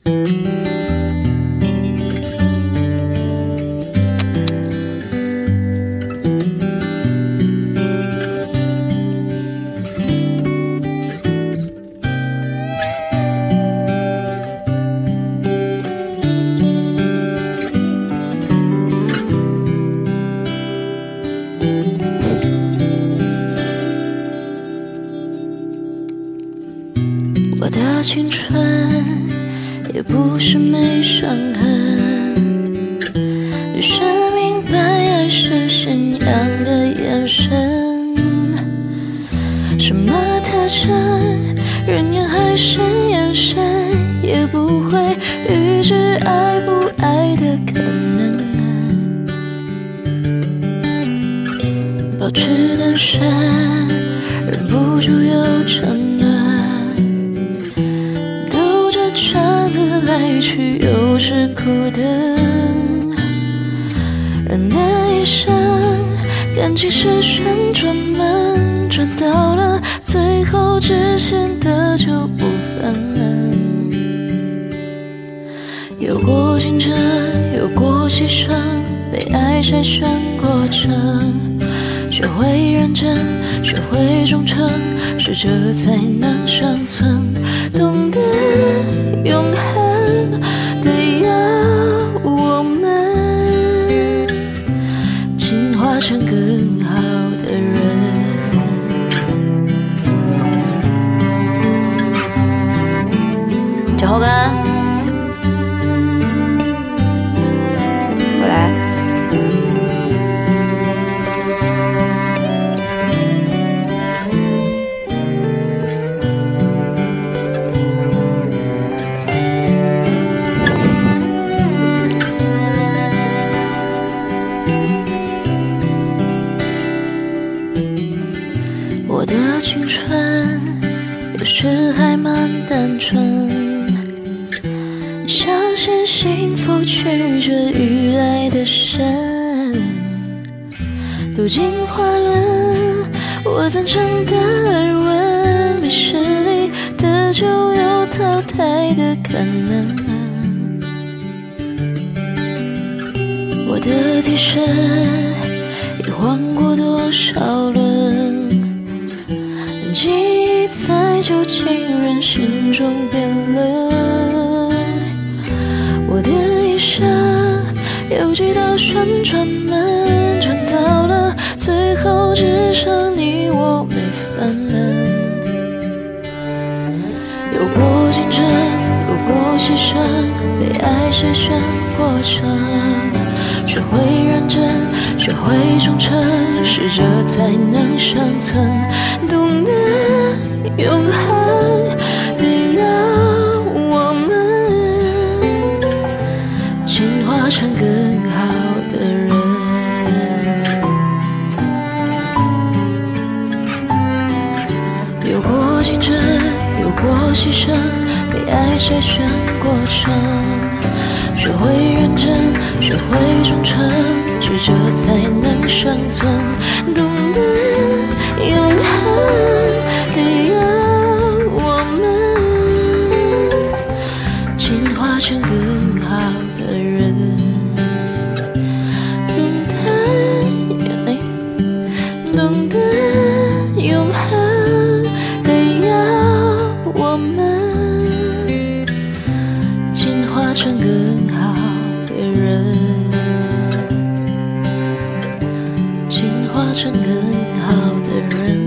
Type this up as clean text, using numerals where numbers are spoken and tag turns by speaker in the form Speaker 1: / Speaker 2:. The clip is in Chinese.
Speaker 1: 我的青春也不是没伤痕，只是明白爱是信仰的眼神。什么特征，人缘还是眼神，也不会预知爱不爱的可能。保持单身，忍不住又沉沦。来去又是苦等，人的一生感情是旋转门，转到了最后只显得就不分。有过竞争，有过牺牲，被爱筛选过程，学会认真，学会忠诚，适者才能生存，懂得永恒得要我们进化成更好的人。脚后跟回来。我的青春有时还蛮单纯，相信幸福曲折与来的深。读进花轮，我曾真的耳闻，没实力的就有淘汰的可能。我的替身也换过多少轮，记忆在旧情人心中辩论。我的一生有几道旋转门，转到了最后只剩你我没分。有过竞争，有过牺牲，被爱筛选过程，学会认真，学会忠诚，适者才能生存，懂得永恒得要我们进化成更好的人。有过竞争，有过牺牲，被爱筛选过程，学会认真，学会忠诚，适者才能生存，懂得永恒得要我们进化成更好的人，懂得永恒得要我们进化成更好的人，进化成更好的人。